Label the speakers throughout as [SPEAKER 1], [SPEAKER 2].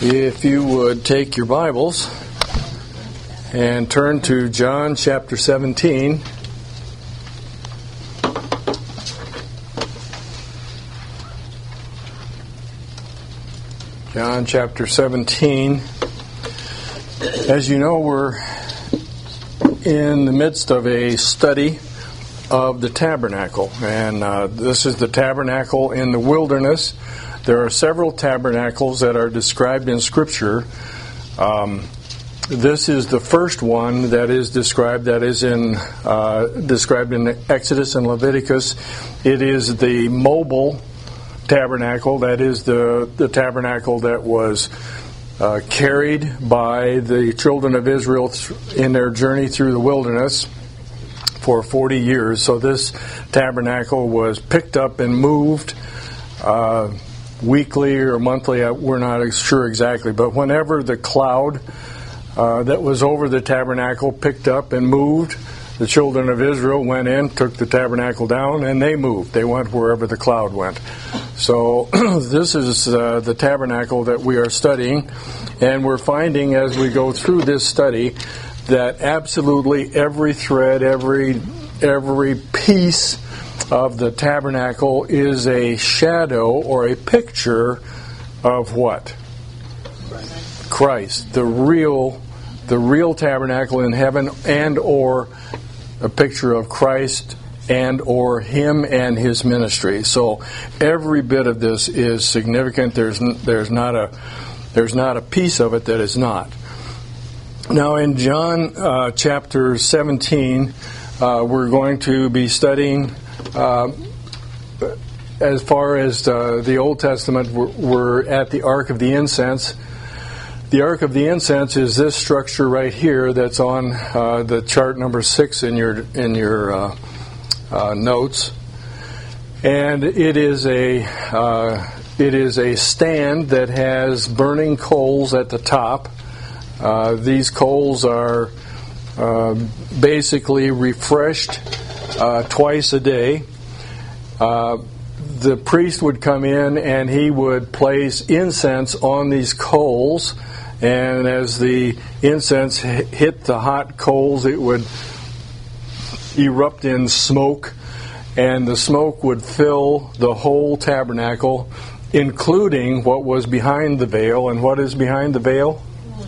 [SPEAKER 1] If you would take your Bibles and turn to John chapter 17. John chapter 17. As you know, we're in the midst of a study of the tabernacle. And this is the tabernacle in the wilderness. There are several tabernacles that are described in Scripture. This is the first one that is described, described in Exodus and Leviticus. It is the mobile tabernacle. That is the tabernacle that was carried by the children of Israel in their journey through the wilderness for 40 years. So this tabernacle was picked up and moved weekly or monthly, we're not sure exactly, but whenever the cloud that was over the tabernacle picked up and moved, the children of Israel went in, took the tabernacle down, and they moved. They went wherever the cloud went. So this is the tabernacle that we are studying, and we're finding as we go through this study that absolutely every thread, every piece of the tabernacle is a shadow or a picture of what? Christ, the real tabernacle in heaven, and or a picture of Christ and or Him and His ministry. So every bit of this is significant. There's not a piece of it that is not. Now in John chapter 17, we're going to be studying. As far as the Old Testament, we're at the Ark of the Incense. The Ark of the Incense is this structure right here that's on the chart number 6 in your notes, and it is a stand that has burning coals at the top. These coals are basically refreshed twice a day. The priest would come in and he would place incense on these coals, and as the incense hit the hot coals, it would erupt in smoke, and the smoke would fill the whole tabernacle, including what was behind the veil. And what is behind the veil?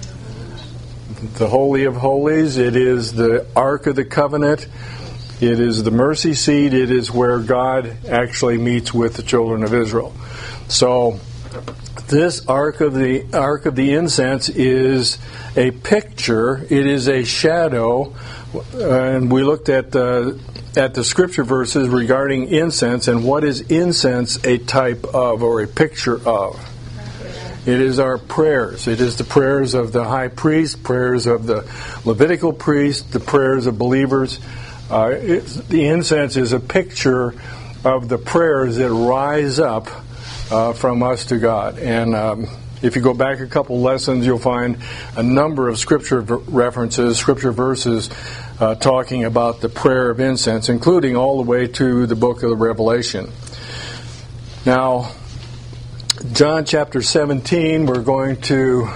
[SPEAKER 1] The Holy of Holies. It is the Ark of the Covenant. It is the mercy seat. It is where God actually meets with the children of Israel. So this Ark of the Incense is a picture. It is a shadow. And we looked at the scripture verses regarding incense, and what is incense a type of or a picture of? It is our prayers. It is the prayers of the high priest, prayers of the Levitical priest, the prayers of believers. The incense is a picture of the prayers that rise up from us to God. And if you go back a couple lessons, you'll find a number of scripture references, scripture verses talking about the prayer of incense, including all the way to the book of the Revelation. Now, John chapter 17, we're going to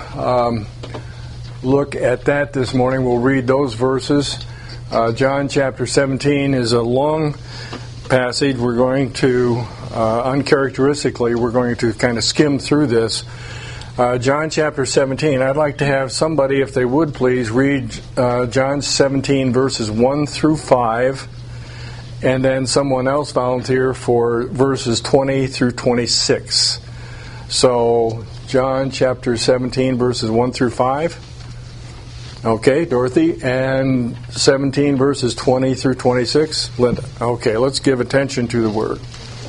[SPEAKER 1] look at that this morning. We'll read those verses. John chapter 17 is a long passage. We're going to, uncharacteristically, we're going to kind of skim through this. John chapter 17, I'd like to have somebody, if they would please, read John 17 verses 1 through 5, and then someone else volunteer for verses 20 through 26. So, John chapter 17 verses 1 through 5. Okay, Dorothy, and 17 verses 20 through 26. Linda. Okay, let's give attention to the word.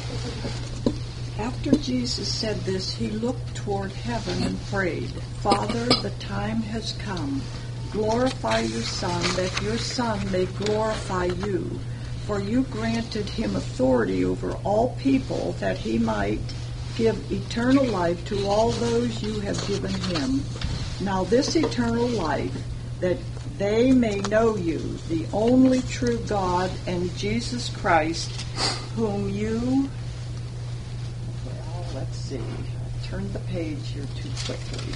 [SPEAKER 2] After Jesus said this, he looked toward heaven and prayed, "Father, the time has come. Glorify your Son, that your Son may glorify you. For you granted him authority over all people, that he might give eternal life to all those you have given him. Now this eternal life, that they may know you, the only true God, and Jesus Christ, whom you..." Well, let's see. turned the page here too quickly.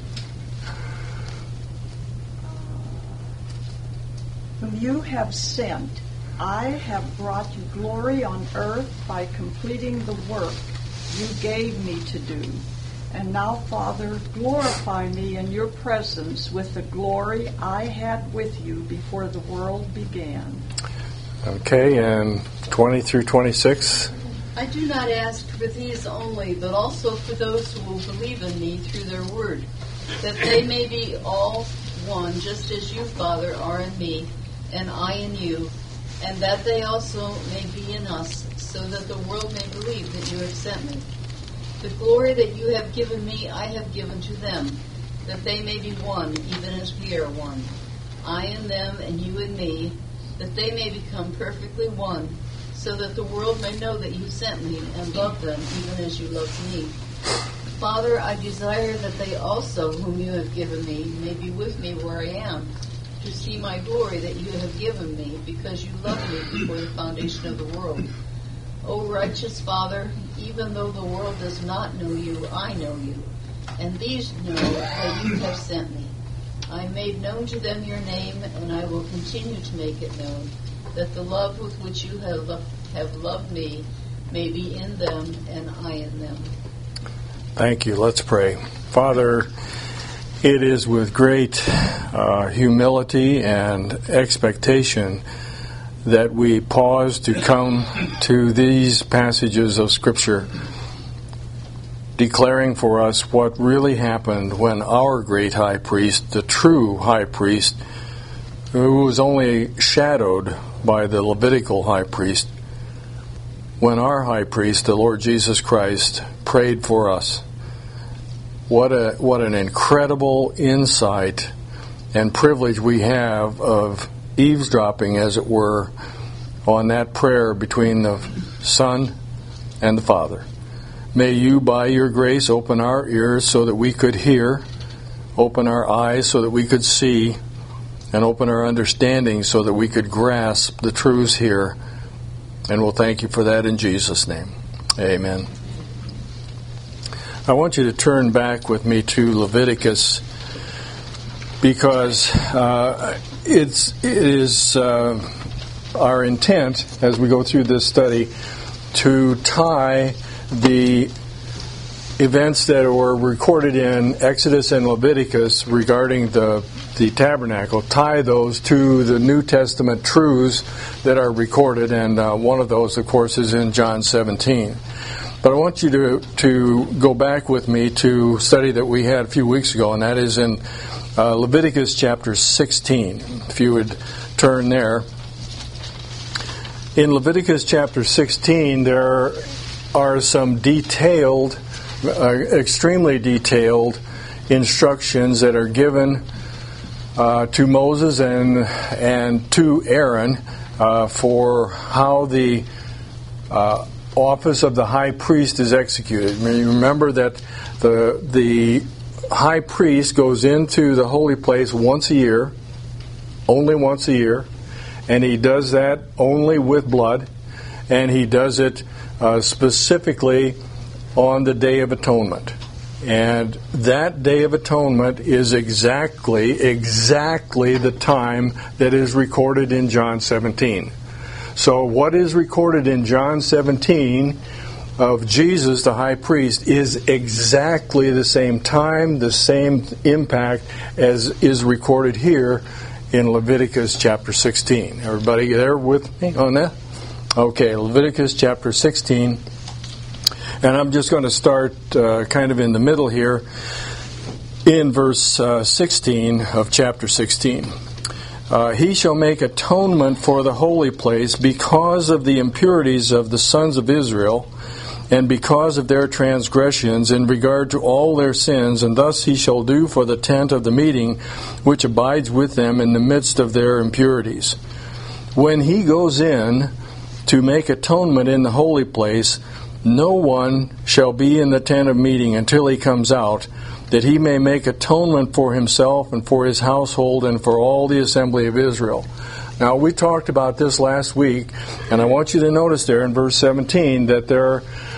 [SPEAKER 2] Whom you have sent, I have brought you glory on earth by completing the work you gave me to do. And now, Father, glorify me in your presence with the glory I had with you before the world began.
[SPEAKER 1] Okay, and 20 through 26.
[SPEAKER 3] I do not ask for these only, but also for those who will believe in me through their word, that they may be all one, just as you, Father, are in me, and I in you, and that they also may be in us, so that the world may believe that you have sent me. The glory that you have given me, I have given to them, that they may be one, even as we are one. I in them, and you in me, that they may become perfectly one, so that the world may know that you sent me and love them, even as you loved me. Father, I desire that they also, whom you have given me, may be with me where I am, to see my glory that you have given me, because you loved me before the foundation of the world. O righteous Father, even though the world does not know you, I know you, and these know that you have sent me. I made known to them your name, and I will continue to make it known, that the love with which you have loved me may be in them, and I in them.
[SPEAKER 1] Thank you. Let's pray. Father, it is with great humility and expectation that we pause to come to these passages of Scripture, declaring for us what really happened when our great high priest, the true high priest, who was only shadowed by the Levitical high priest, when our high priest, the Lord Jesus Christ, prayed for us. What an incredible insight and privilege we have of eavesdropping, as it were, on that prayer between the Son and the Father. May you, by your grace, open our ears so that we could hear, open our eyes so that we could see, and open our understanding so that we could grasp the truths here. And we'll thank you for that in Jesus' name. Amen. I want you to turn back with me to Leviticus, because it is our intent as we go through this study to tie the events that were recorded in Exodus and Leviticus regarding the tabernacle, tie those to the New Testament truths that are recorded, and one of those, of course, is in John 17. But I want you to go back with me to a study that we had a few weeks ago, and that is in Leviticus chapter 16. If you would turn there. In Leviticus chapter 16, there are some detailed, extremely detailed instructions that are given to Moses and to Aaron for how the office of the high priest is executed. I mean, you remember that the high priest goes into the holy place once a year, only once a year, and he does that only with blood, and he does it specifically on the Day of Atonement. And that Day of Atonement is exactly the time that is recorded in John 17. So what is recorded in John 17 of Jesus, the high priest, is exactly the same time, the same impact as is recorded here in Leviticus chapter 16. Everybody there with me on that? Okay, Leviticus chapter 16. And I'm just going to start kind of in the middle here in verse 16 of chapter 16. He shall make atonement for the holy place because of the impurities of the sons of Israel, and because of their transgressions in regard to all their sins, and thus he shall do for the tent of the meeting, which abides with them in the midst of their impurities. When he goes in to make atonement in the holy place, no one shall be in the tent of meeting until he comes out, that he may make atonement for himself and for his household and for all the assembly of Israel. Now, we talked about this last week, and I want you to notice there in verse 17 that there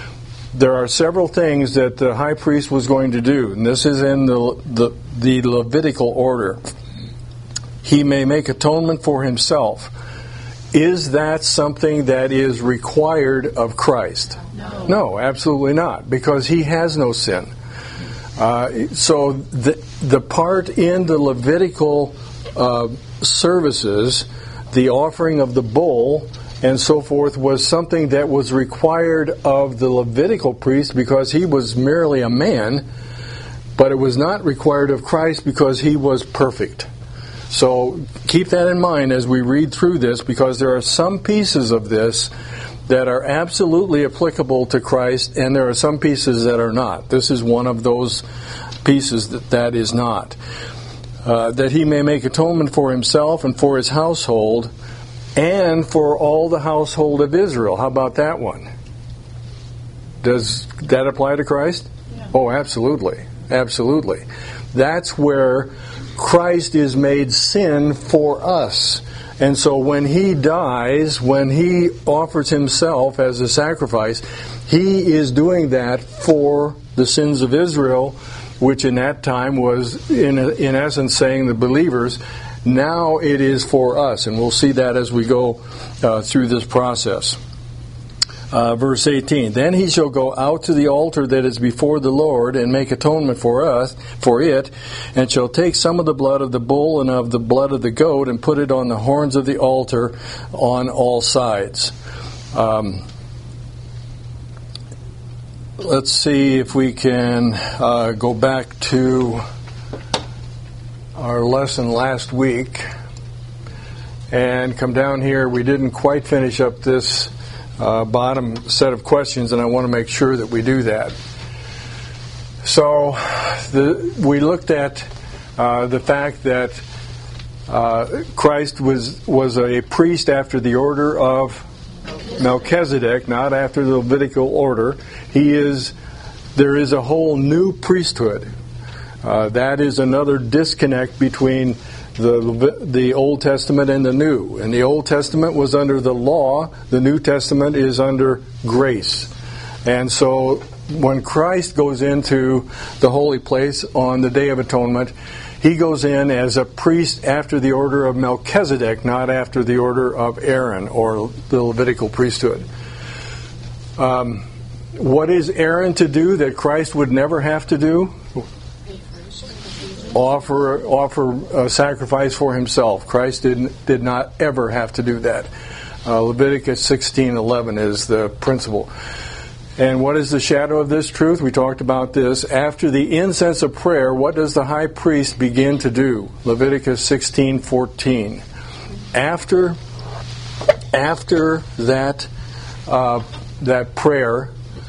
[SPEAKER 1] there are several things that the high priest was going to do, and this is in the Levitical order. He may make atonement for himself. Is that something that is required of Christ? No, absolutely not, because he has no sin. So the part in the Levitical services, the offering of the bull and so forth, was something that was required of the Levitical priest because he was merely a man, but it was not required of Christ because he was perfect. So keep that in mind as we read through this, because there are some pieces of this that are absolutely applicable to Christ, and there are some pieces that are not. This is one of those pieces that is not. That he may make atonement for himself and for his household and for all the household of Israel. How about that one? Does that apply to Christ? Yeah. Oh, absolutely. Absolutely. That's where Christ is made sin for us. And so when he dies, when he offers himself as a sacrifice, he is doing that for the sins of Israel, which in that time was, in essence, saying the believers. Now it is for us, and we'll see that as we go through this process. Verse 18, then he shall go out to the altar that is before the Lord and make atonement for it, and shall take some of the blood of the bull and of the blood of the goat and put it on the horns of the altar on all sides. Let's see if we can go back to our lesson last week and come down here. We didn't quite finish up this bottom set of questions, and I want to make sure that we do that. So we looked at the fact that Christ was a priest after the order of Melchizedek, not after the Levitical order. There is a whole new priesthood. That is another disconnect between the Old Testament and the New. And the Old Testament was under the law. The New Testament is under grace. And so when Christ goes into the holy place on the Day of Atonement, he goes in as a priest after the order of Melchizedek, not after the order of Aaron or the Levitical priesthood. What is Aaron to do that Christ would never have to do? Offer a sacrifice for himself. Christ did not ever have to do that. Leviticus 16:11 is the principle. And what is the shadow of this truth? We talked about this. After the incense of prayer, what does the high priest begin to do? Leviticus 16:14. After that prayer,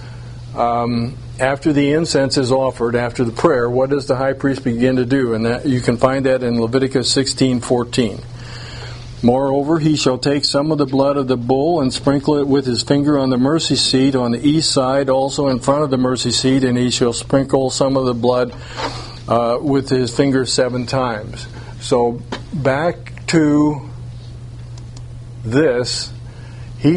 [SPEAKER 1] after the incense is offered, after the prayer, what does the high priest begin to do? And that you can find that in Leviticus 16:14. Moreover, he shall take some of the blood of the bull and sprinkle it with his finger on the mercy seat on the east side, also in front of the mercy seat, and he shall sprinkle some of the blood with his finger 7 times. So back to this, he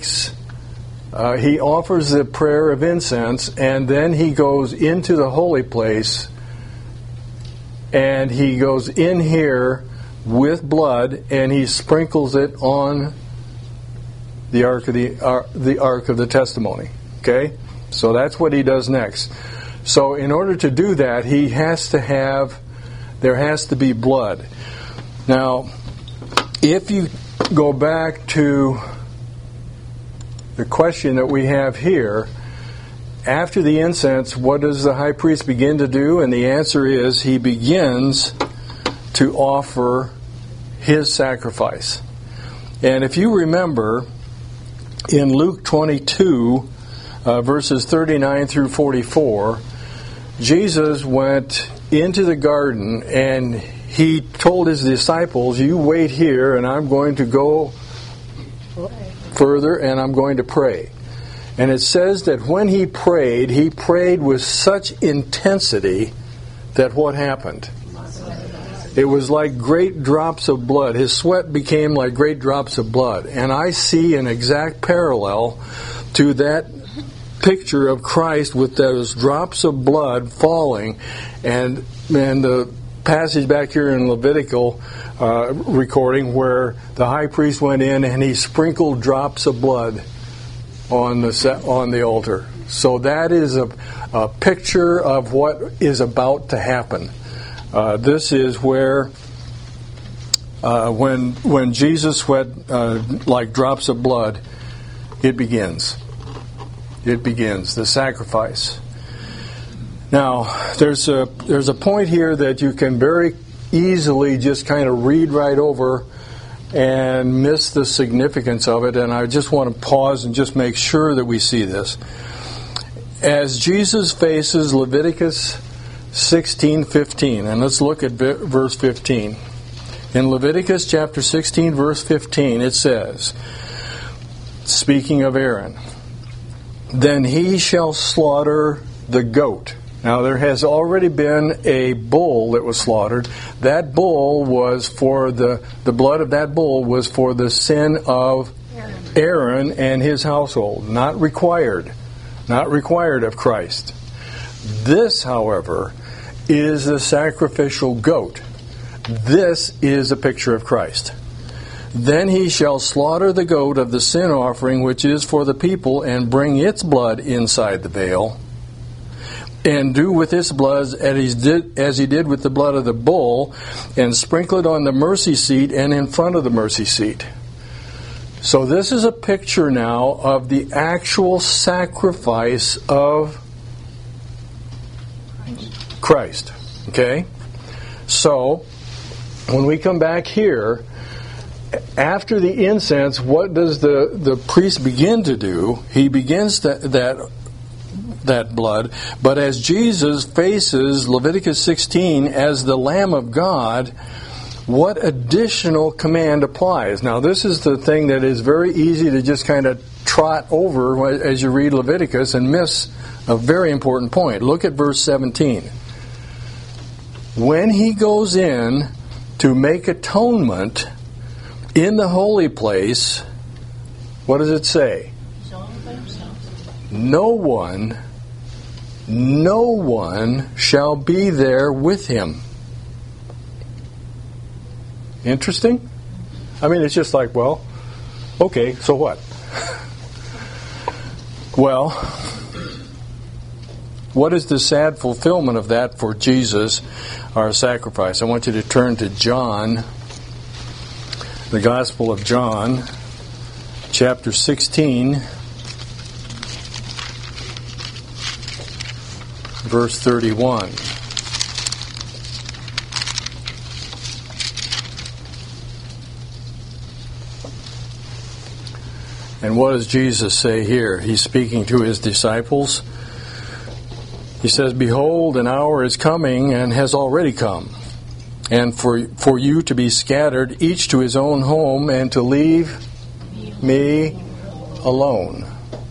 [SPEAKER 1] offers the prayer of incense, and then he goes into the holy place, and he goes in here with blood, and he sprinkles it on the ark of the testimony. Okay, so that's what he does next. So in order to do that, there has to be blood. Now, if you go back to the question that we have here, after the incense, what does the high priest begin to do? And the answer is he begins to offer his sacrifice. And if you remember, in Luke 22, verses 39 through 44, Jesus went into the garden and he told his disciples, you wait here and I'm going to go further and I'm going to pray. And it says that when he prayed with such intensity that what happened? It was like great drops of blood. His sweat became like great drops of blood. And I see an exact parallel to that picture of Christ with those drops of blood falling, and the passage back here in Levitical recording where the high priest went in and he sprinkled drops of blood on the altar. So that is a picture of what is about to happen. This is where when Jesus sweat like drops of blood, it begins. It begins, the sacrifice. Now, there's a point here that you can very easily just kind of read right over and miss the significance of it, and I just want to pause and just make sure that we see this. As Jesus faces Leviticus 16:15, and let's look at verse 15. In Leviticus chapter 16, verse 15, it says, speaking of Aaron, "Then he shall slaughter the goat." Now, there has already been a bull that was slaughtered. That bull was for the blood of that bull was for the sin of Aaron and his household. Not required of Christ. This, however, is the sacrificial goat. This is a picture of Christ. "Then he shall slaughter the goat of the sin offering, which is for the people, and bring its blood inside the veil, and do with its blood as he did with the blood of the bull, and sprinkle it on the mercy seat and in front of the mercy seat." So this is a picture now of the actual sacrifice of Christ. Okay? So, when we come back here, after the incense, what does the priest begin to do? He begins that blood, but as Jesus faces Leviticus 16 as the Lamb of God, what additional command applies? Now, this is the thing that is very easy to just kind of trot over as you read Leviticus and miss a very important point. Look at verse 17. When he goes in to make atonement in the holy place, what does it say? No one shall be there with him. Interesting? I mean, it's just like, well, okay, so what? Well, what is the sad fulfillment of that for Jesus, our sacrifice? I want you to turn to John, the Gospel of John, chapter 16, verse 31. And what does Jesus say here? He's speaking to his disciples. He says, "Behold, an hour is coming and has already come, and for you to be scattered, each to his own home, and to leave me alone."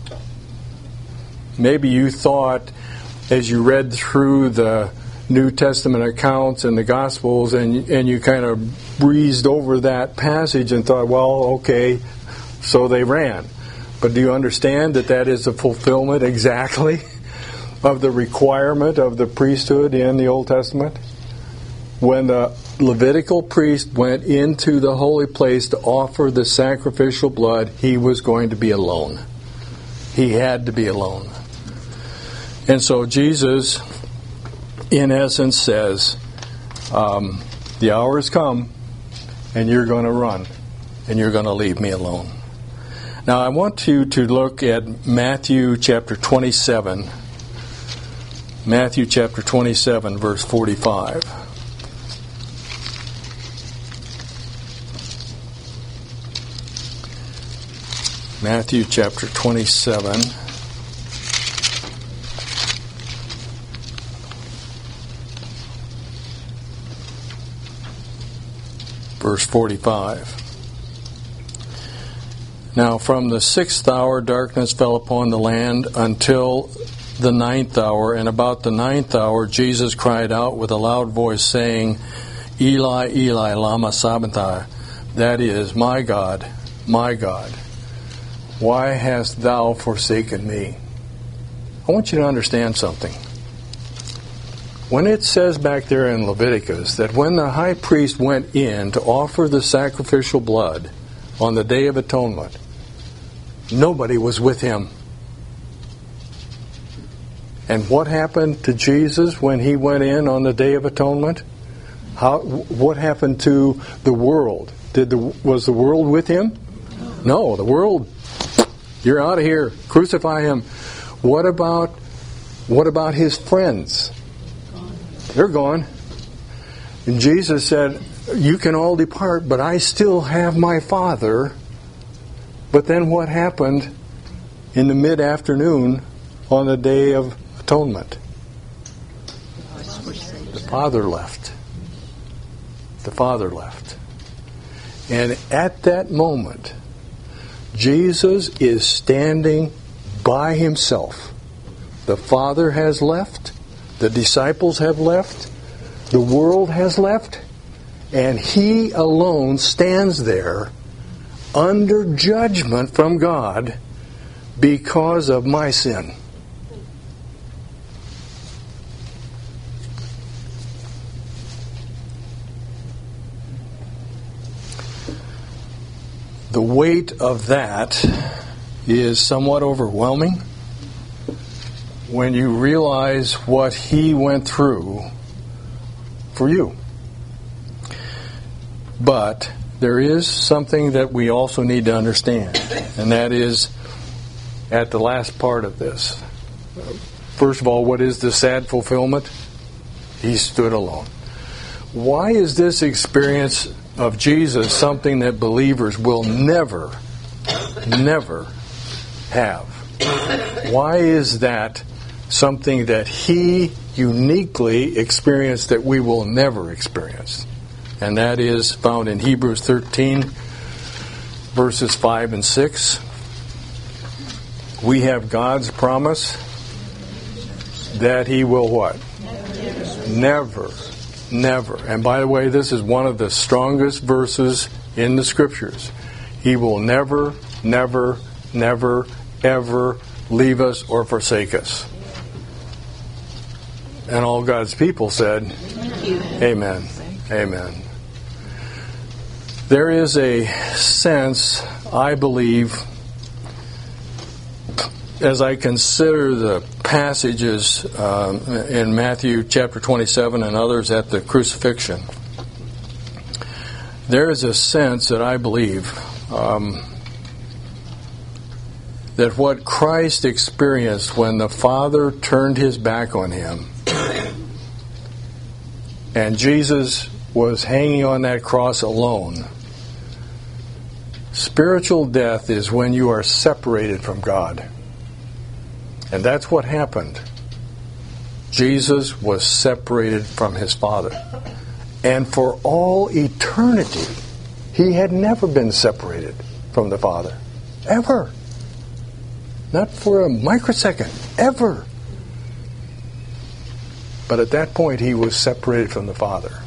[SPEAKER 1] Maybe you thought, as you read through the New Testament accounts and the Gospels, and you kind of breezed over that passage and thought, well, okay, so they ran. But do you understand that that is a fulfillment exactly of the requirement of the priesthood in the Old Testament? When the Levitical priest went into the holy place to offer the sacrificial blood, he was going to be alone. He had to be alone. And so Jesus, in essence, says, the hour has come, and you're going to run, and you're going to leave me alone. Now, I want you to look at Matthew chapter 27. Matthew chapter 27, verse 45. Matthew chapter 27. Verse 45. Now from the 6th hour darkness fell upon the land until the 9th hour, and about the 9th hour Jesus cried out with a loud voice, saying, Eli, Eli, lama sabachthani, that is, my God, why hast thou forsaken me? I want you to understand something. When it says back there in Leviticus that when the high priest went in to offer the sacrificial blood on the Day of Atonement, nobody was with him. And what happened to Jesus when he went in on the Day of Atonement? What happened to the world? Was the world with him? No, the world, you're out of here. Crucify him. What about his friends? They're gone. And Jesus said, you can all depart, but I still have my Father. But then what happened in the mid-afternoon on the Day of Atonement? The Father left. The Father left. And at that moment, Jesus is standing by himself. The Father has left. The disciples have left. The world has left. And he alone stands there under judgment from God because of my sin. The weight of that is somewhat overwhelming when you realize what he went through for you. But there is something that we also need to understand, and that is at the last part of this. First of all, what is the sad fulfillment? He stood alone. Why is this experience of Jesus something that believers will never have? Why is that something that he uniquely experienced that we will never experience? And that is found in Hebrews 13, verses 5 and 6. We have God's promise that he will what? Never. And by the way, this is one of the strongest verses in the Scriptures. He will never, ever leave us or forsake us. And all God's people said, Amen. Amen. There is a sense, I believe, as I consider the passages in Matthew chapter 27 and others at the crucifixion, there is a sense that I believe that what Christ experienced when the Father turned his back on him and Jesus was hanging on that cross alone. Spiritual death is when you are separated from God. And that's what happened. Jesus was separated from his Father. And for all eternity, he had never been separated from the Father. Ever. Not for a microsecond. Ever. But at that point, he was separated from the Father.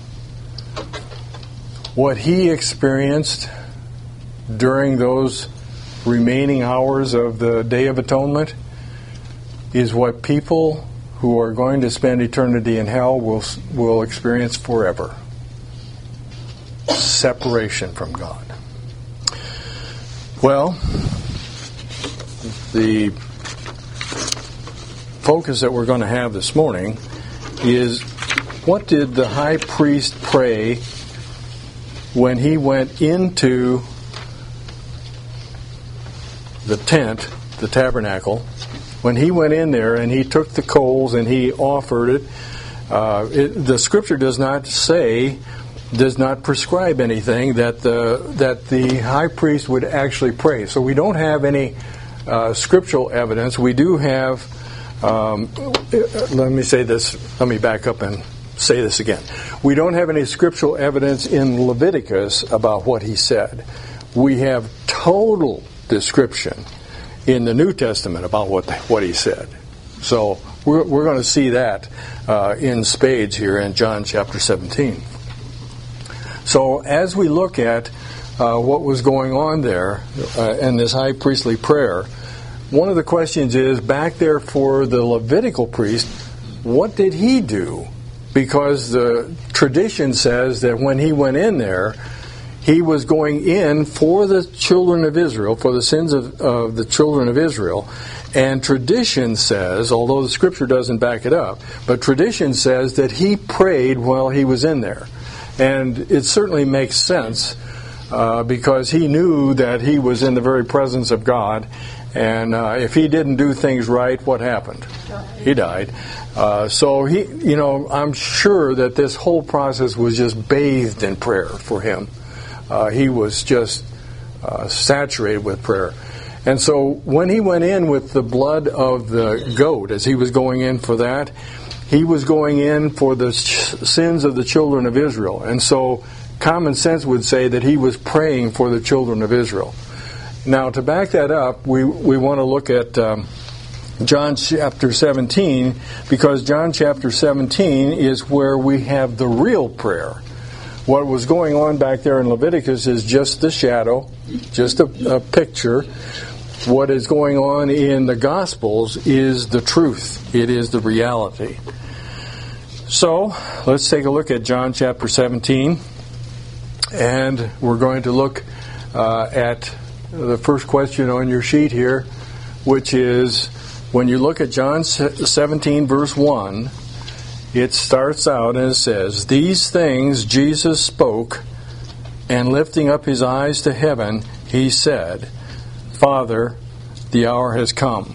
[SPEAKER 1] What he experienced during those remaining hours of the Day of Atonement is what people who are going to spend eternity in hell will experience forever. Separation from God. Well, the focus that we're going to have this morning is, what did the high priest pray when he went into the tent, the tabernacle? When he went in there and he took the coals and he offered it, the Scripture does not prescribe anything that the high priest would actually pray. So we don't have any scriptural evidence. We do have, let me back up and say this again. We don't have any scriptural evidence in Leviticus about what he said. We have total description in the New Testament about what he said. So we're going to see that in spades here in John chapter 17. So as we look at what was going on there in this high priestly prayer, one of the questions is, back there for the Levitical priest, what did he do? Because the tradition says that when he went in there, he was going in for the children of Israel, for the sins of the children of Israel. And tradition says, although the Scripture doesn't back it up, but tradition says that he prayed while he was in there. And it certainly makes sense because he knew that he was in the very presence of God. And if he didn't do things right, what happened? He died. So I'm sure that this whole process was just bathed in prayer for him. He was just saturated with prayer. And so when he went in with the blood of the goat, as he was going in for that, he was going in for the sins of the children of Israel. And so common sense would say that he was praying for the children of Israel. Now, to back that up, we want to look at John chapter 17, because John chapter 17 is where we have the real prayer. What was going on back there in Leviticus is just the shadow, just a picture. What is going on in the Gospels is the truth. It is the reality. So, let's take a look at John chapter 17. And we're going to look at the first question on your sheet here, which is, when you look at John 17, verse 1, it starts out and it says, "These things Jesus spoke, and lifting up his eyes to heaven, he said, Father, the hour has come."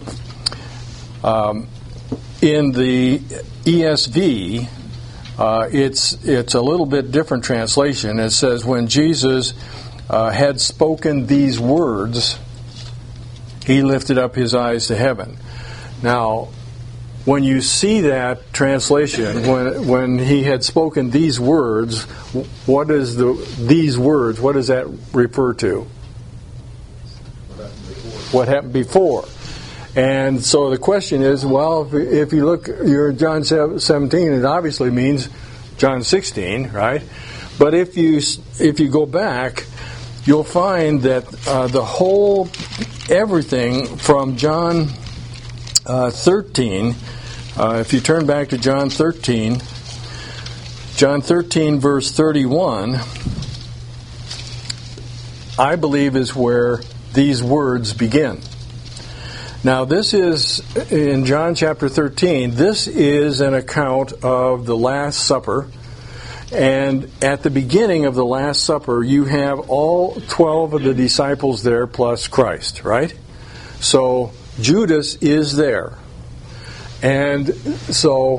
[SPEAKER 1] In the ESV, it's a little bit different translation. It says, when Jesus had spoken these words, he lifted up his eyes to heaven. Now, when you see that translation, when he had spoken these words, what is these words? What does that refer to? What happened before? And so the question is, well, if you look, you're John 17, it obviously means John 16, right? But if you go back, you'll find that the whole, everything from John 13, if you turn back to John 13 verse 31, I believe is where these words begin. Now, this is, in John chapter 13, this is an account of the Last Supper. And at the beginning of the Last Supper, you have all 12 of the disciples there plus Christ, right? So, Judas is there. And so,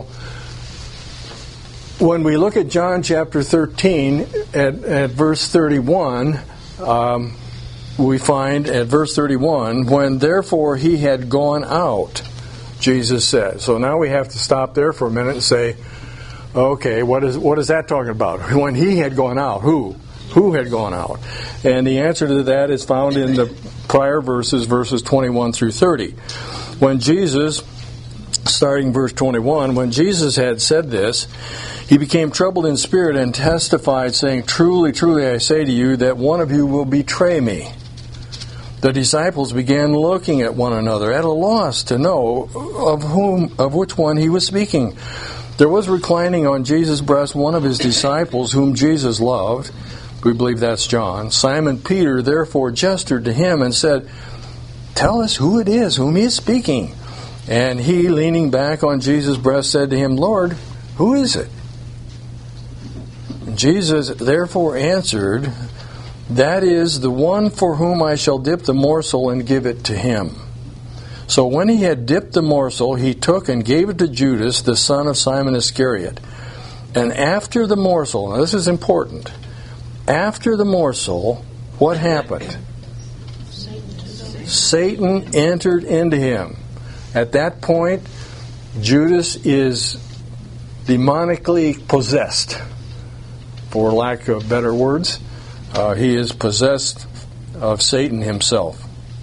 [SPEAKER 1] when we look at John chapter 13, at verse 31, we find at verse 31, when therefore he had gone out, Jesus said. So now we have to stop there for a minute and say, okay, what is that talking about? When he had gone out, who? Who had gone out? And the answer to that is found in the prior verses 21 through 30. When Jesus, starting verse 21, when Jesus had said this, he became troubled in spirit and testified, saying, Truly, truly, I say to you, that one of you will betray me. The disciples began looking at one another, at a loss to know of which one he was speaking. There was reclining on Jesus' breast one of his disciples, whom Jesus loved. We believe that's John. Simon Peter therefore gestured to him and said, Tell us who it is whom he is speaking. And he, leaning back on Jesus' breast, said to him, Lord, who is it? Jesus therefore answered, That is the one for whom I shall dip the morsel and give it to him. So when he had dipped the morsel, he took and gave it to Judas, the son of Simon Iscariot. And after the morsel, now this is important, after the morsel, what happened? Satan entered into him. At that point, Judas is demonically possessed, for lack of better words. He is possessed of Satan himself.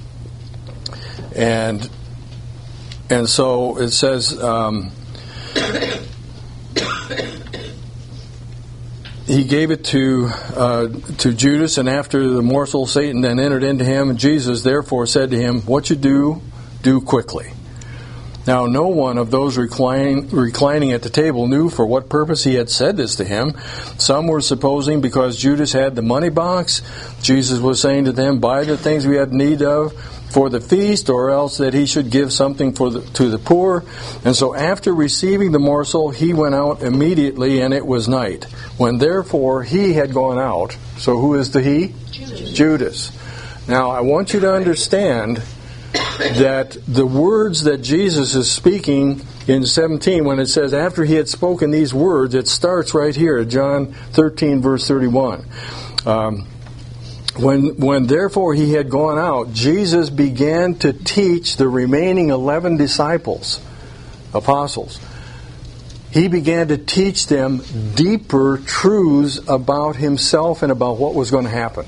[SPEAKER 1] And so it says, he gave it to Judas, and after the morsel, Satan then entered into him. And Jesus therefore said to him, What you do, do quickly." Now no one of those reclining at the table knew for what purpose he had said this to him. Some were supposing because Judas had the money box, Jesus was saying to them, "Buy the things we have need of for the feast, or else that he should give something to the poor." And so after receiving the morsel, he went out immediately, and it was night. When therefore he had gone out, so who is the he? Judas. Now I want you to understand that the words that Jesus is speaking in 17, when it says after he had spoken these words, it starts right here, John 13, verse 31. When therefore he had gone out, Jesus began to teach the remaining 11 apostles. He began to teach them deeper truths about himself and about what was going to happen.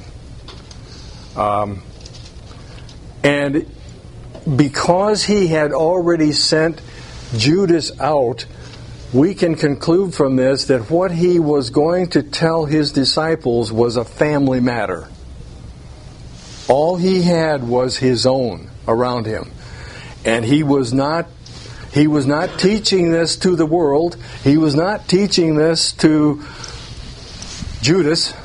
[SPEAKER 1] And because he had already sent Judas out, we can conclude from this that what he was going to tell his disciples was a family matter. All he had was his own around him. And he was not teaching this to the world. He was not teaching this to Judas.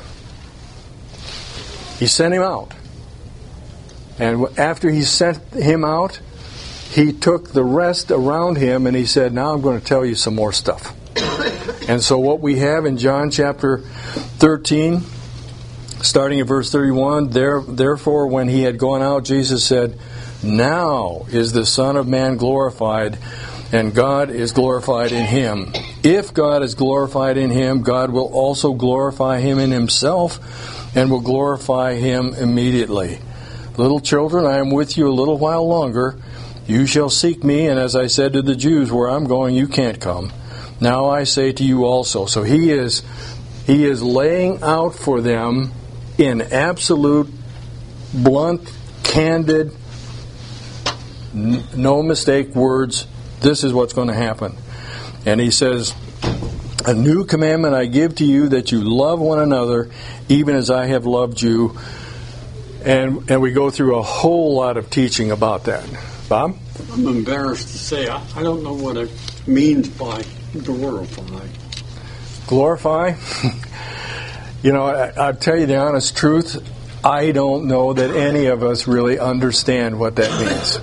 [SPEAKER 1] He sent him out. And after he sent him out, he took the rest around him and he said, "Now I'm going to tell you some more stuff." And so what we have in John chapter 13, starting at verse 31, therefore when he had gone out, Jesus said, "Now is the Son of Man glorified, and God is glorified in him. If God is glorified in him, God will also glorify him in himself, and will glorify him immediately. Little children, I am with you a little while longer. You shall seek me, and as I said to the Jews, where I'm going, you can't come. Now I say to you also." So he is laying out for them in absolute, blunt, candid, no mistake words, this is what's going to happen. And he says, "A new commandment I give to you, that you love one another, even as I have loved you." And we go through a whole lot of teaching about that. Bob?
[SPEAKER 4] I'm embarrassed to say I don't know what it means by glorify.
[SPEAKER 1] Glorify? You know, I'll tell you the honest truth, I don't know that any of us really understand what that means.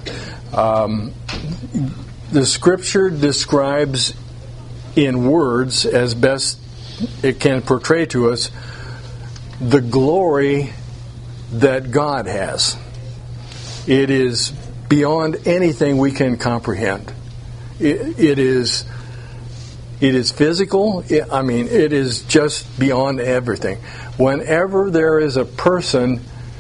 [SPEAKER 1] The Scripture describes in words, as best it can portray to us, the glory that God has. It is beyond anything we can comprehend. It is physical. It is just beyond everything. Whenever there is a person,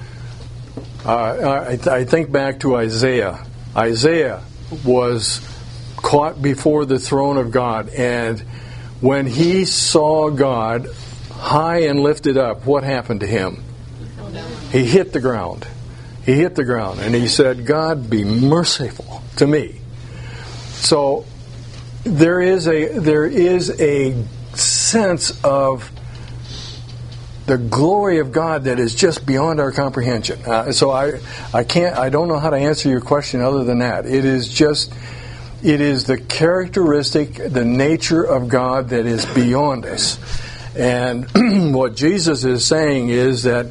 [SPEAKER 1] I think back to Isaiah. Isaiah was caught before the throne of God, and when he saw God high and lifted up, what happened to him? He hit the ground. He hit the ground, and he said, "God, be merciful to me." So there is a sense of the glory of God that is just beyond our comprehension. So I don't know how to answer your question other than that. It is the characteristic, the nature of God that is beyond us. And what Jesus is saying is that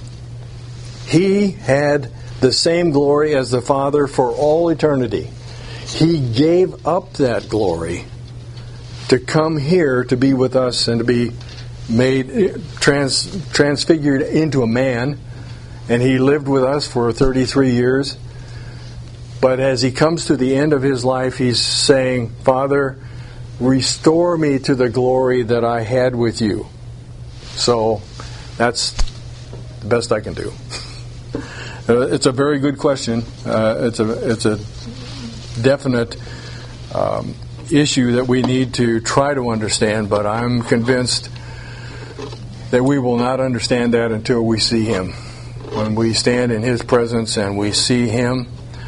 [SPEAKER 1] He had the same glory as the Father for all eternity. He gave up that glory to come here to be with us and to be made transfigured into a man, and He lived with us for 33 years. But as He comes to the end of His life, He's saying, "Father, restore me to the glory that I had with you." So that's the best I can do. It's a very good question. It's a definite issue that we need to try to understand, but I'm convinced that we will not understand that until we see Him. When we stand in His presence and we see Him,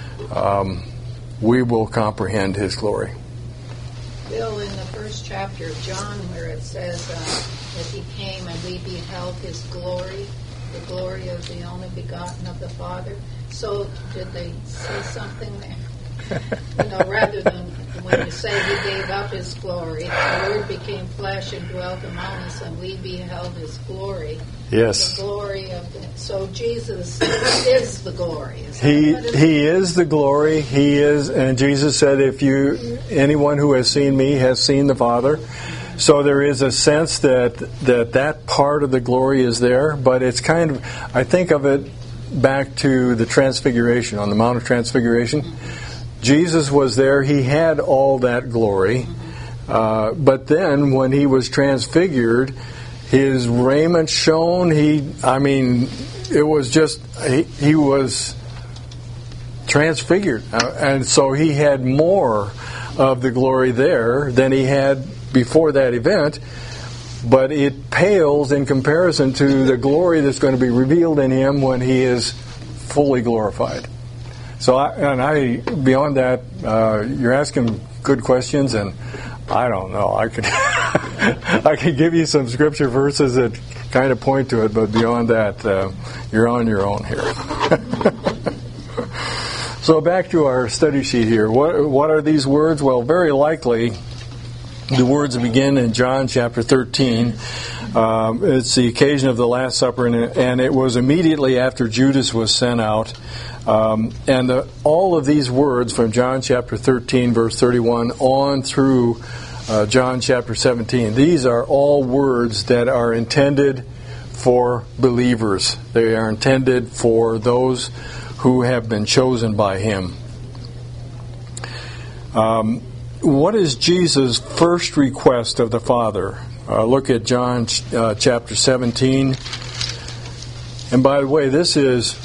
[SPEAKER 1] we will comprehend His glory.
[SPEAKER 5] Bill, in the first chapter of John, where it says that He came and we beheld His glory, the glory of the only begotten of the Father. So did they say something there? rather than when you say He gave up His glory, the Word became flesh and dwelt among us, and we beheld His glory.
[SPEAKER 1] Yes.
[SPEAKER 5] The glory of so Jesus is the glory.
[SPEAKER 1] He is the glory. He is, and Jesus said, anyone who has seen me has seen the Father. So there is a sense that part of the glory is there, but it's kind of, I think of it back to the Transfiguration, on the Mount of Transfiguration. Jesus was there. He had all that glory. But then when He was transfigured, His raiment shone. It was just, He was transfigured. And so He had more of the glory there than He had before that event. But it pales in comparison to the glory that's going to be revealed in Him when He is fully glorified. So, beyond that, you're asking good questions, and I don't know. I could I could give you some scripture verses that kind of point to it, but beyond that, you're on your own here. So back to our study sheet here. What are these words? Well, very likely the words begin in John chapter 13. It's the occasion of the Last Supper, and it was immediately after Judas was sent out. All of these words from John chapter 13, verse 31, on through John chapter 17, these are all words that are intended for believers. They are intended for those who have been chosen by Him. What is Jesus' first request of the Father? Look at John chapter 17. And by the way, this is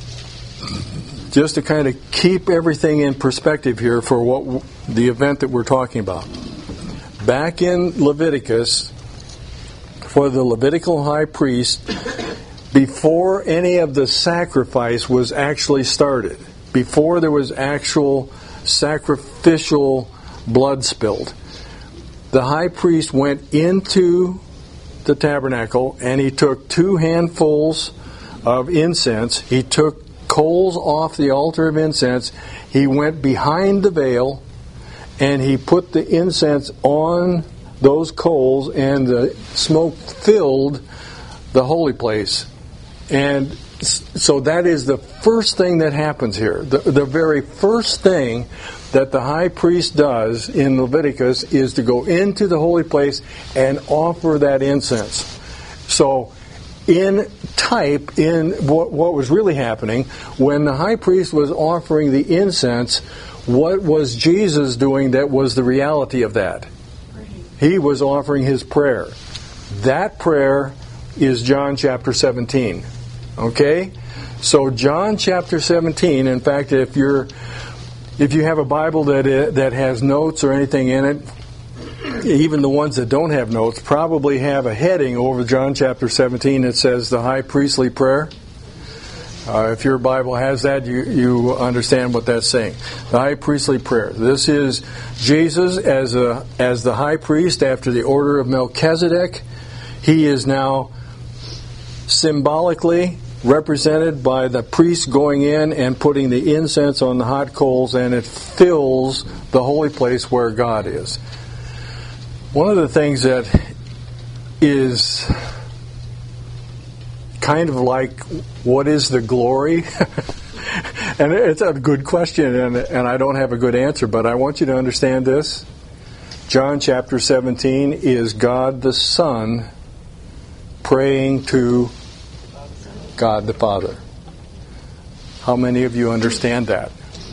[SPEAKER 1] just to kind of keep everything in perspective here for what the event that we're talking about. Back in Leviticus, for the Levitical high priest, before any of the sacrifice was actually started, before there was actual sacrificial blood spilled, the high priest went into the tabernacle and he took 2 handfuls of incense. He took coals off the altar of incense. He went behind the veil and he put the incense on those coals, and the smoke filled the holy place. And so that is the first thing that happens here. The very first thing that the high priest does in Leviticus is to go into the holy place and offer that incense. So in type, in what was really happening, when the high priest was offering the incense, what was Jesus doing that was the reality of that? He was offering His prayer. That prayer is John chapter 17. Okay? So John chapter 17, in fact, if you have a Bible that has notes or anything in it, even the ones that don't have notes probably have a heading over John chapter 17 that says the high priestly prayer. If your Bible has that, you understand what that's saying. The high priestly prayer. This is Jesus as the high priest after the order of Melchizedek. He is now symbolically represented by the priest going in and putting the incense on the hot coals, and it fills the holy place where God is. One of the things that is kind of like, what is the glory? And it's a good question, and I don't have a good answer, but I want you to understand this. John chapter 17 is God the Son praying to God the Father. How many of you understand that?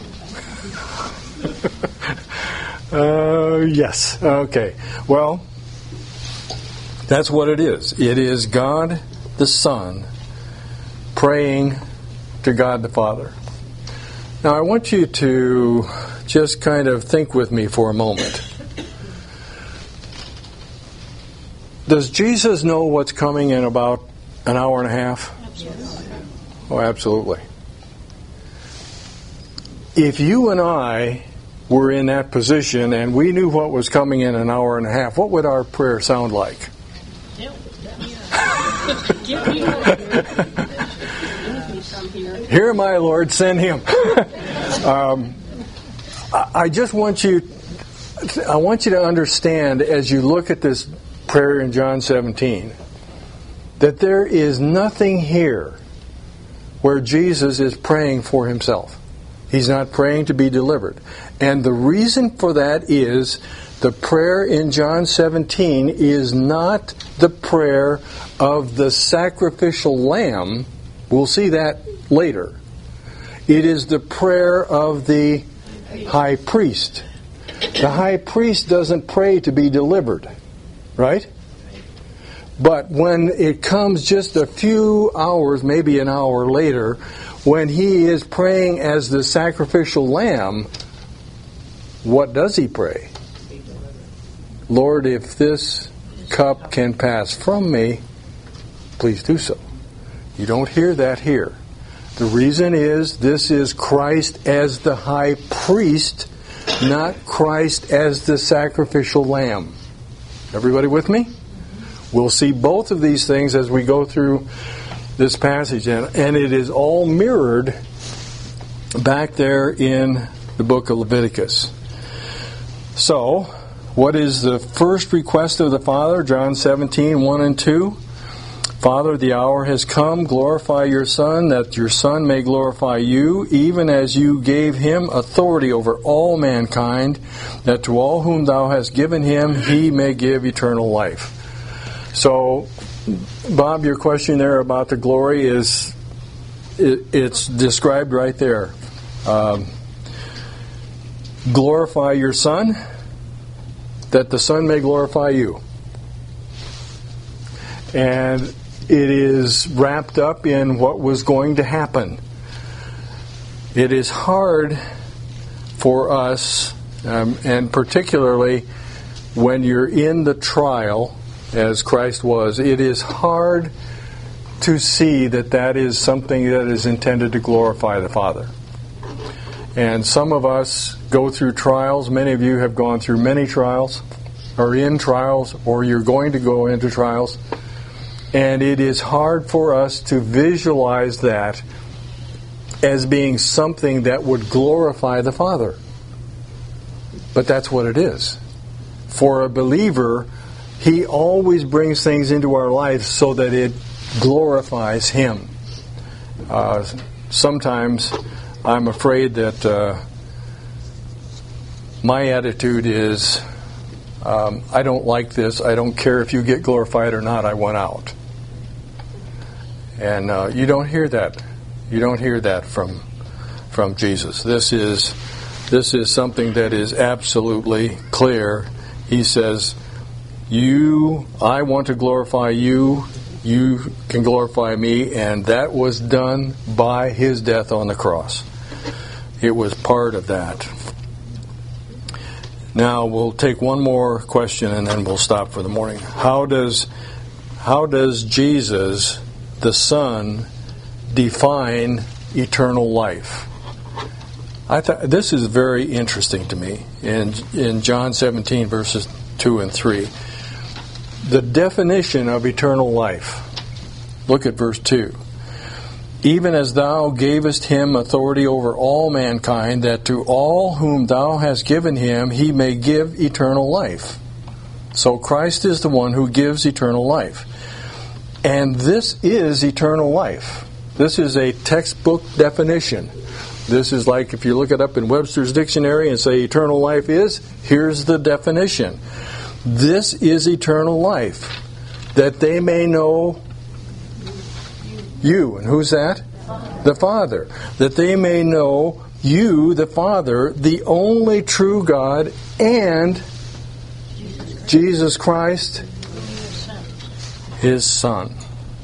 [SPEAKER 1] Yes. Okay. Well, that's what it is. It is God the Son praying to God the Father. Now, I want you to just kind of think with me for a moment. Does Jesus know what's coming in about an hour and a half?
[SPEAKER 5] Yes.
[SPEAKER 1] Oh, absolutely. If you and I were in that position and we knew what was coming in an hour and a half, what would our prayer sound like?
[SPEAKER 6] Here, my Lord, send Him.
[SPEAKER 1] I just want you to understand as you look at this prayer in John 17 that there is nothing here where Jesus is praying for himself. He's not praying to be delivered. And the reason for that is the prayer in John 17 is not the prayer of the sacrificial lamb. We'll see that later. It is the prayer of the high priest. The high priest doesn't pray to be delivered, right? But when it comes just a few hours, maybe an hour later, when he is praying as the sacrificial lamb, what does he pray? Lord, if this cup can pass from me, please do so. You don't hear that here. The reason is this is Christ as the high priest, not Christ as the sacrificial lamb. Everybody with me? We'll see both of these things as we go through this passage. And it is all mirrored back there in the book of Leviticus. So, what is the first request of the Father? John 17, 1 and 2. Father, the hour has come. Glorify your Son, that your Son may glorify you, even as you gave him authority over all mankind, that to all whom thou hast given him, he may give eternal life. So, Bob, your question there about the glory is, it's described right there. Glorify your Son, that the Son may glorify you. And it is wrapped up in what was going to happen. It is hard for us, and particularly when you're in the trial, as Christ was, it is hard to see that that is something that is intended to glorify the Father. And some of us go through trials. Many of you have gone through many trials, or in trials, or you're going to go into trials. And it is hard for us to visualize that as being something that would glorify the Father. But that's what it is. For a believer, he always brings things into our life so that it glorifies him. Sometimes I'm afraid that my attitude is, I don't like this. I don't care if you get glorified or not. I want out. And you don't hear that. You don't hear that from Jesus. This is something that is absolutely clear. He says, I want to glorify you. You can glorify me. And that was done by his death on the cross. It was part of that. Now we'll take one more question and then we'll stop for the morning. How does Jesus, the Son, define eternal life? I thought this is very interesting to me. In John 17 verses 2 and 3, the definition of eternal life. Look at verse 2. Even as thou gavest him authority over all mankind, that to all whom thou hast given him, he may give eternal life. So Christ is the one who gives eternal life. And this is eternal life. This is a textbook definition. This is like if you look it up in Webster's dictionary and say eternal life is, here's the definition. This is eternal life, that they may know you. And who's that? The Father. That they may know you, the Father, the only true God, and Jesus Christ, his Son.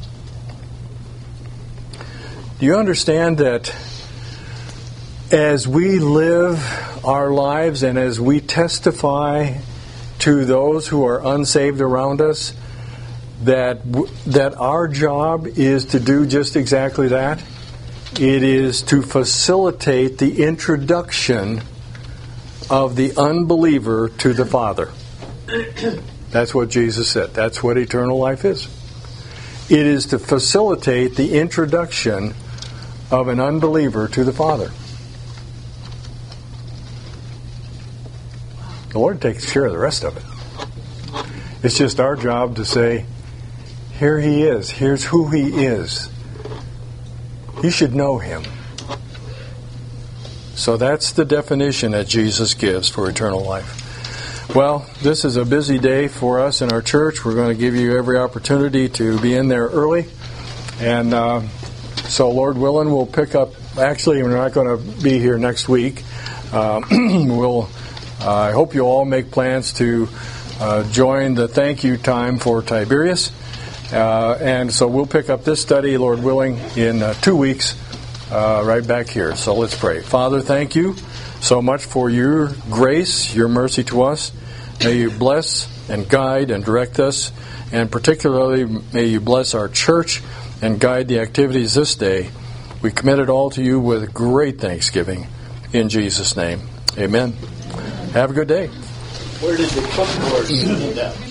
[SPEAKER 1] Do you understand that as we live our lives and as we testify to those who are unsaved around us, that our job is to do just exactly that? It is to facilitate the introduction of the unbeliever to the Father. That's what Jesus said. That's what eternal life is. It is to facilitate the introduction of an unbeliever to the Father. The Lord takes care of the rest of it. It's just our job to say, here He is. Here's who He is. You should know Him. So that's the definition that Jesus gives for eternal life. Well, this is a busy day for us in our church. We're going to give you every opportunity to be in there early. And so, Lord willing, we'll pick up. Actually, we're not going to be here next week. I hope you all make plans to join the thank you time for Tiberius. And so we'll pick up this study, Lord willing, in 2 weeks, right back here. So let's pray. Father, thank you so much for your grace, your mercy to us. May you bless and guide and direct us. And particularly, may you bless our church and guide the activities this day. We commit it all to you with great thanksgiving. In Jesus' name, amen. Have a good day.
[SPEAKER 4] Where did the cupboard end up?